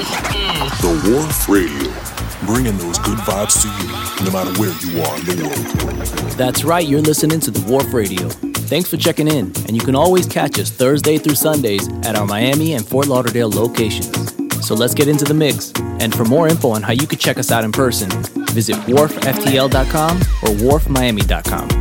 The Wharf Radio, bringing those good vibes to you, no matter where you are in the world. That's right, you're listening to The Wharf Radio. Thanks for checking in, and you can always catch us Thursday through Sundays at our Miami and Fort Lauderdale locations. So let's get into the mix. And for more info on how you can check us out in person, visit wharfftl.com or wharfmiami.com.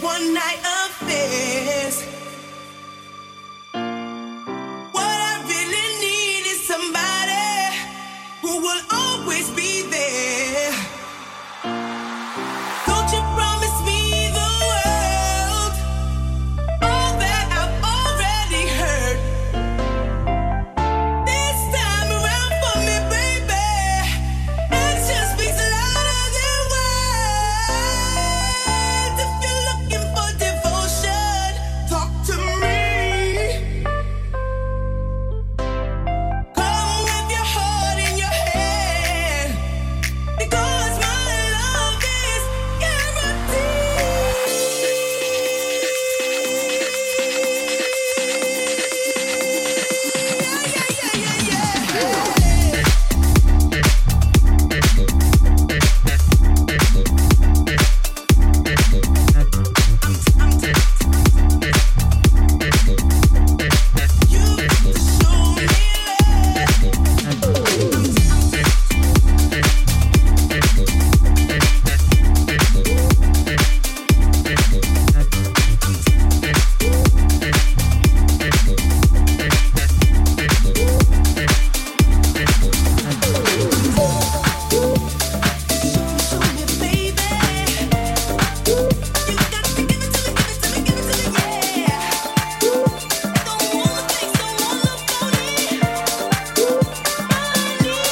one night affairs. What I really need is somebody who will always be there. Don't you promise me the world, all that I've already heard. This time around for me, baby, action speaks louder than words. If you're looking for devotion, talk to me. Come with your heart in your hand, because my love is guaranteed. You show me baby. You got to give it to me, give it to me, yeah. Don't wanna fix, don't wanna phone it. I need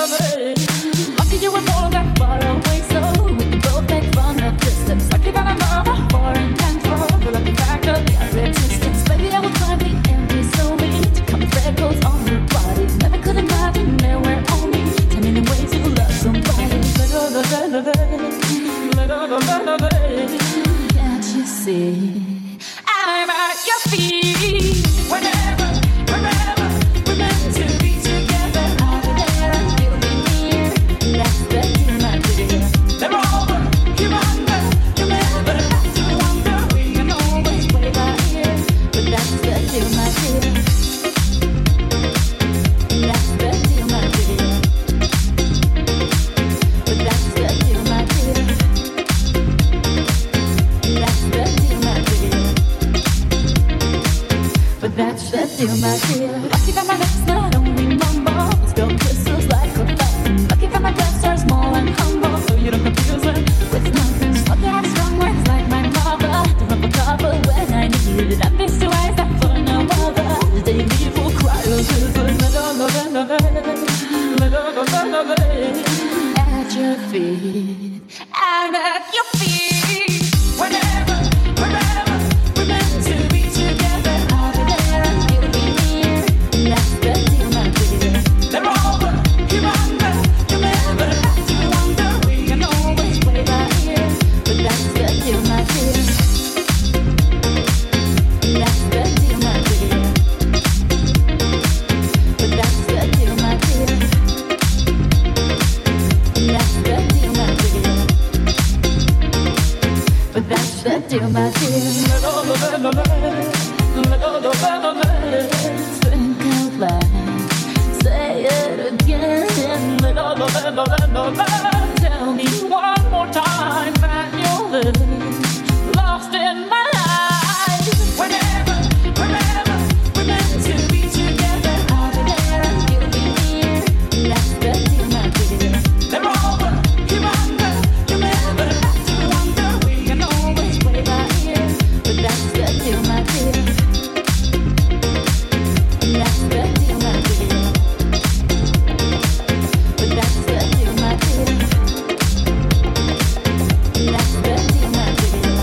Lucky you were born that far away, so we could both make fun of distance. Lucky that I'm not a foreign control. The lucky fact of your existence. Baby, I would climb the empty so mean to come with freckles on your body. Never could imagine there were only 10 million ways to love somebody. Can't you see? I'm at your feet. Whenever, wherever, we're meant to be together. I'll be there and you'll be near. That's the deal, my dear. They're over, you're under. You'll never have to wonder. We can always play by ear. But that's the deal, my dear. That's the deal, my dear. But that's the deal, my dear. That's the deal, my dear. But that's the deal, my dear. Lucky that my lips not only mumble, but still kisses like a fountain. Lucky that my breasts are small and humble, so you don't confuse them with nothing. Lucky I have strong words like my mother, to rub a cover when I need it. And these two eyes that for no other, they leave will cry at your feet. I'm at your feet. Whenever, wherever, we're meant to be together. I'll be there and you'll be near. That's the deal, my dear. They're over, you're under. You'll never have to wonder. We can always play by ear. But that's the deal, my dear. That's the deal, my dear. But that's the deal, my dear. That's the deal, my dear. But that's the deal, my dear. Think out loud. Say it again. Tell me one more time that you'll live lost in my life. Whenever, wherever, we're meant to be together. I'll be there and you'll be near. That's the deal, my dear. They're over, you're under. You'll never have to wonder. We can always play by ear. But that's the deal, my dear. That's the deal, my dear. But that's the deal, my dear. That's the deal, my dear.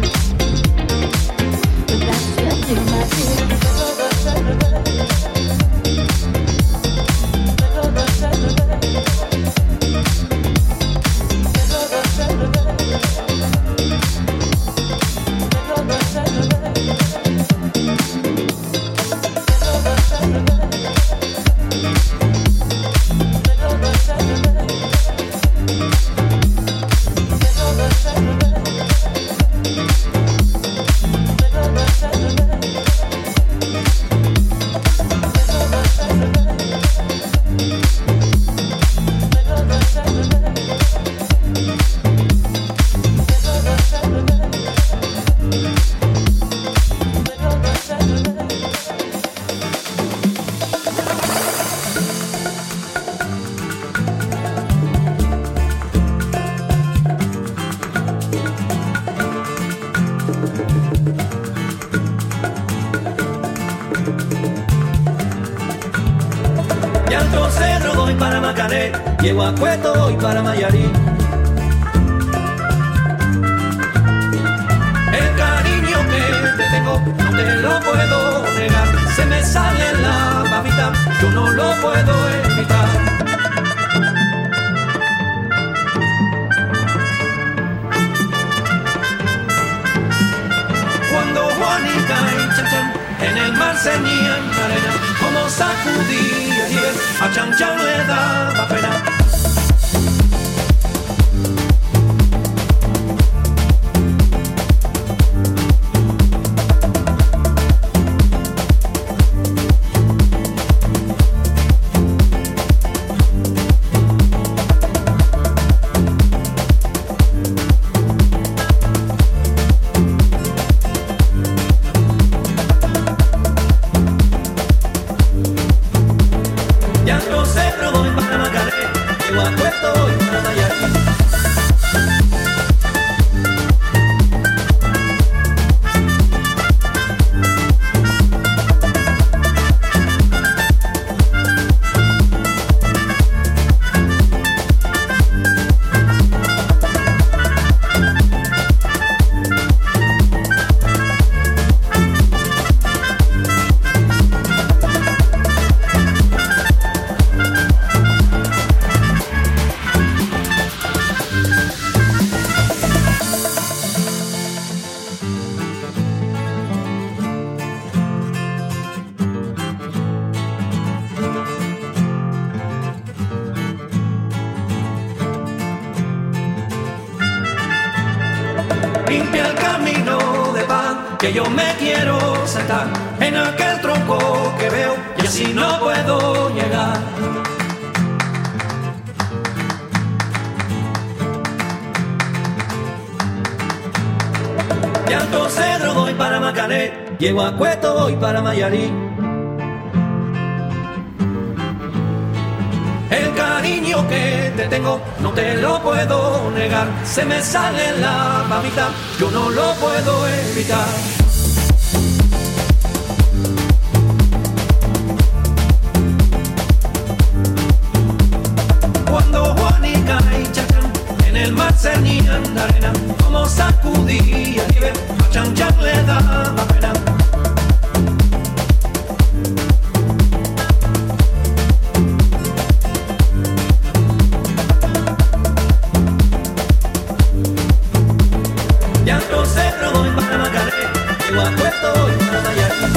But that's the deal, my dear. De Alto Cerro voy para Macané, llego a Cueto voy para Mayarí. El cariño que te tengo no te lo puedo negar. Se me sale la babita, yo no lo puedo evitar. Cuando Juanica y Chan Chan en el mar ceñían arena, como sacudía y a Chan Chan le daba pena. que yo me quiero sentar en aquel tronco que veo y así no puedo llegar. De Alto Cedro voy para Macané, llego a Cueto voy para Mayarí. El cariño que te tengo no te lo puedo negar, se me sale la babita, yo no lo puedo evitar. Cuando Juanica y Chacán en el mar cernían de arena, como sacudía nieve, a Chan Chan le daba pena. De Alto Cerro voy para Macané, llego a Puerto voy para Mayarí.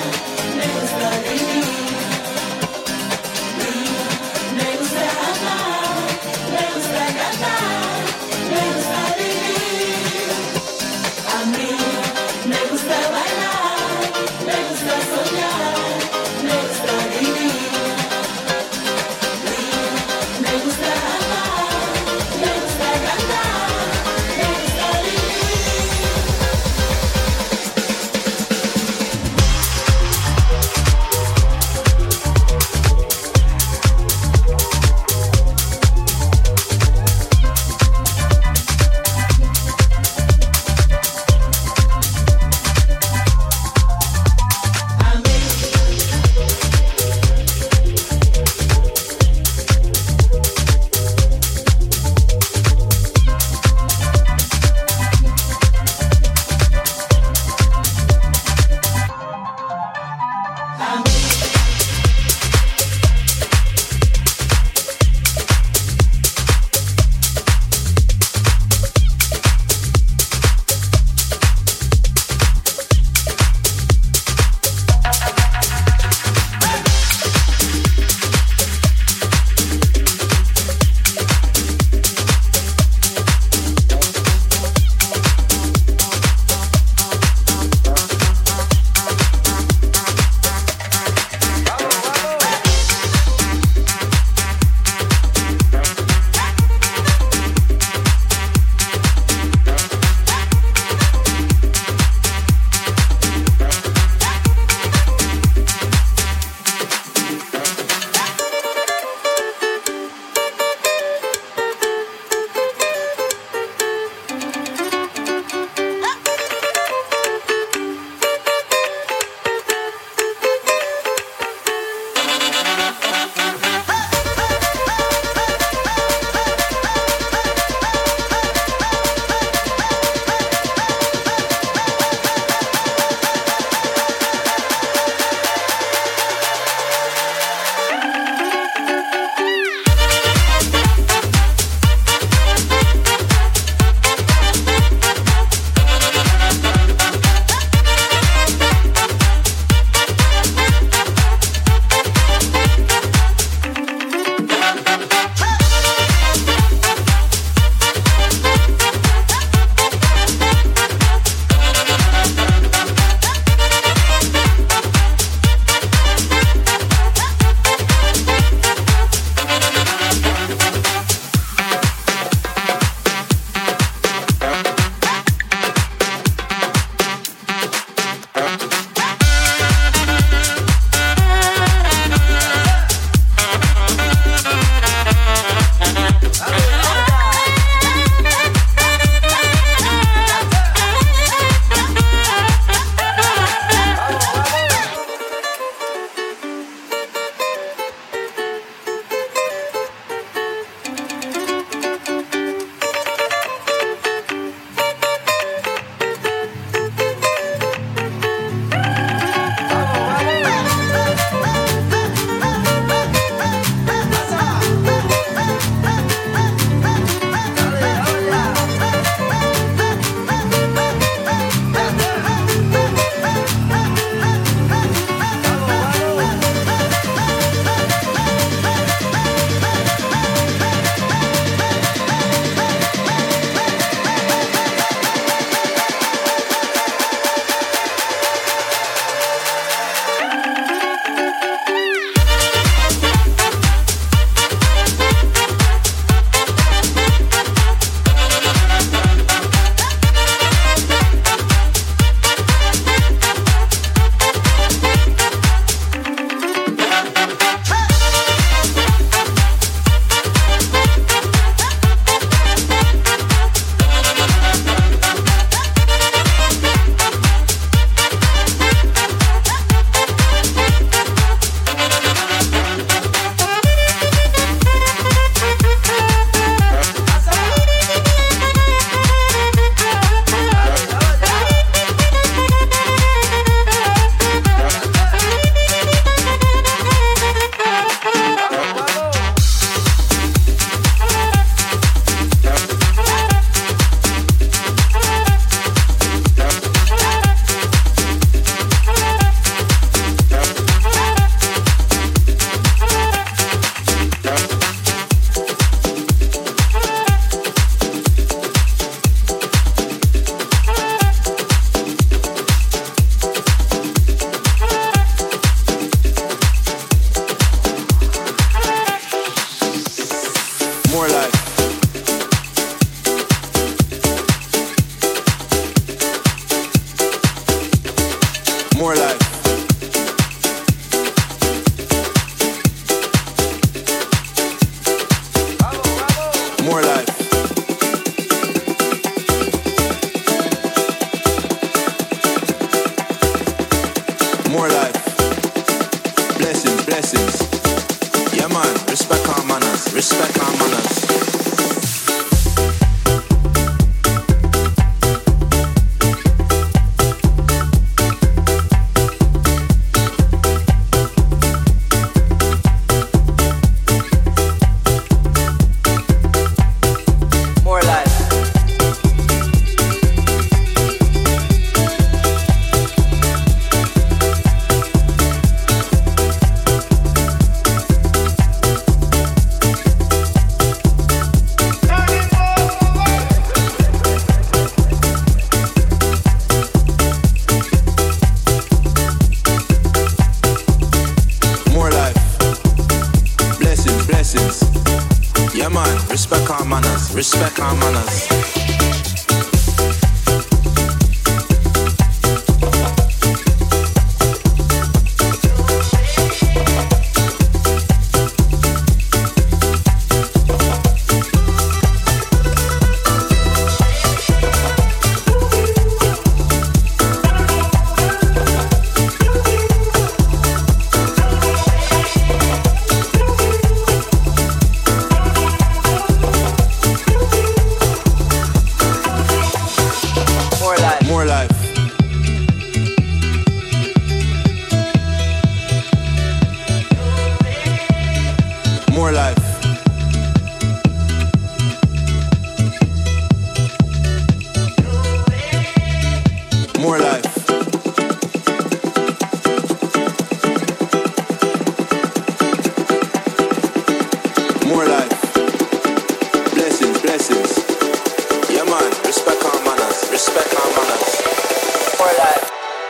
Me gusta amar. More life. More life. More life. More life. Blessings, blessings. Yeah man, respect our manners, respect our manners. Yeah man, respect our manners, respect our manners. More life. More life. More life. More life. Blessings, blessings. Yeah man, respect our manners, respect our manners. More life.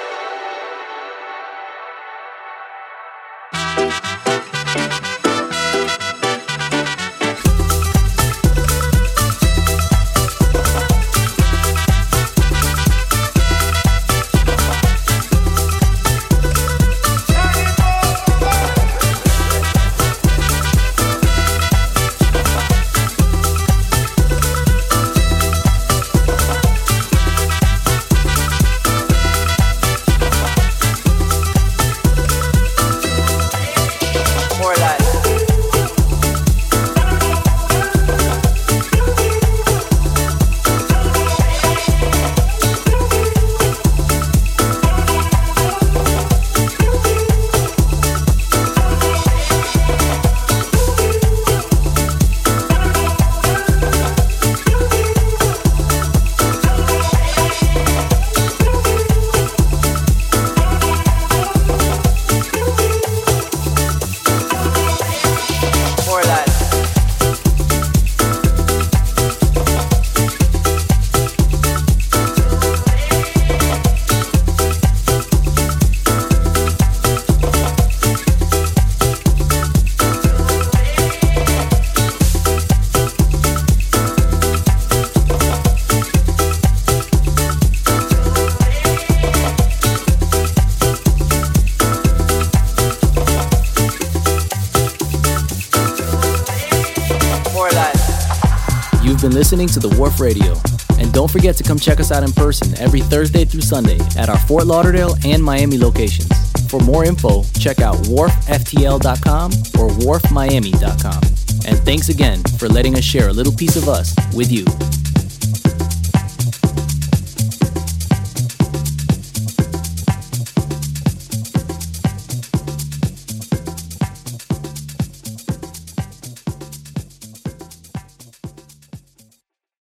You've been listening to The Wharf Radio. And don't forget to come check us out in person every Thursday through Sunday at our Fort Lauderdale and Miami locations. For more info, check out wharfftl.com or wharfmiami.com. And thanks again for letting us share a little piece of us with you.